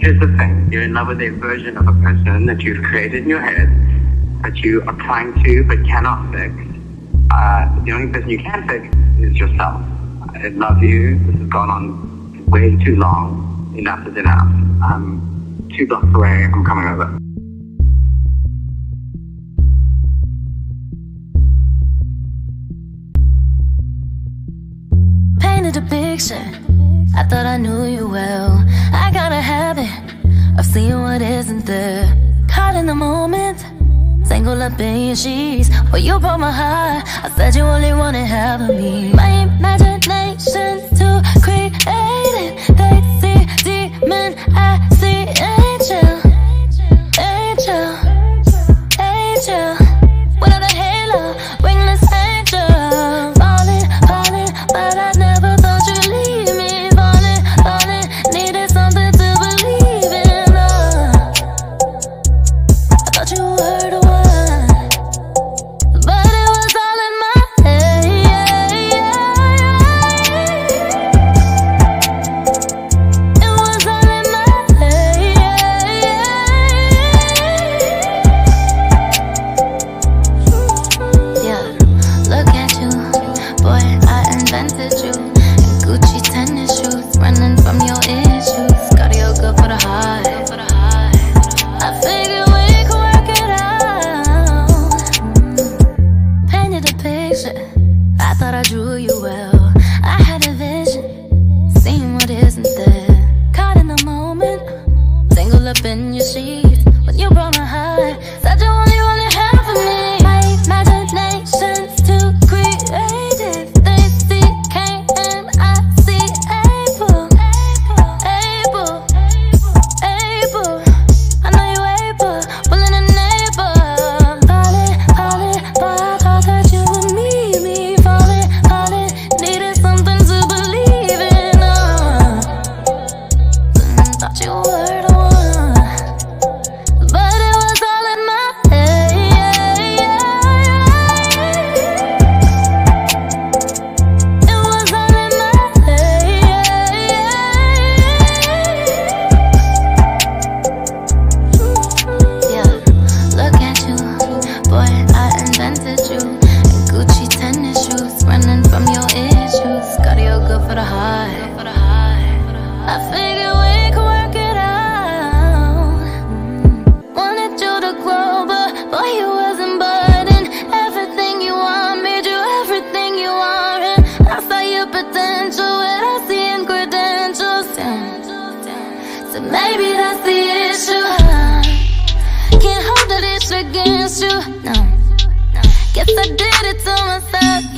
Here's the thing. You're in love with a version of a person that you've created in your head, that you are trying to but cannot fix. The only person you can fix is yourself. I love you. This has gone on way too long. Enough is enough. I'm 2 blocks away. I'm coming over. Painted a picture, I thought I knew you well. I got a habit of seeing what isn't there. Caught in the moment, tangled up in your sheets. Well, you broke my heart. I said you only wanted half of me. My imagination too creative. They see demon, I see angel. Angel, angel. Without a halo, wingless angel. Falling, falling, but I never thought you'd leave me. Falling, falling, needed something to believe in. I thought you were the one, but it was all in my head. It was all in my head. Yeah, look at you, boy, I invented you. In Gucci tennis shoes, running from your issues. Cardio good for the heart. I figured we could work it out. Painted a picture, I thought I drew you well. I had a vision, seeing what isn't there. Caught in the moment, tangled up in your sheets. When you broke my heart, said you only wanted half of me. My imagination's too creative. They see Cain and I see Abel. Abel, Abel. I know you able, willing a neighbor. Falling, falling, but I thought that you would meet me. Falling, falling, needed something to believe in. Thought you were the one, but it was all in my head. It was all in my head. Yeah, look at you, boy, I invented you. In Gucci tennis shoes, running from your issues. Cardio good for the heart. I figured we could work it out. Wanted you to grow, but boy, you wasn't budding. Everything you want, made you everything you want. And I saw your potential without seeing credentials. So maybe that's the issue. Can't hold it against you. No, guess I did it to myself.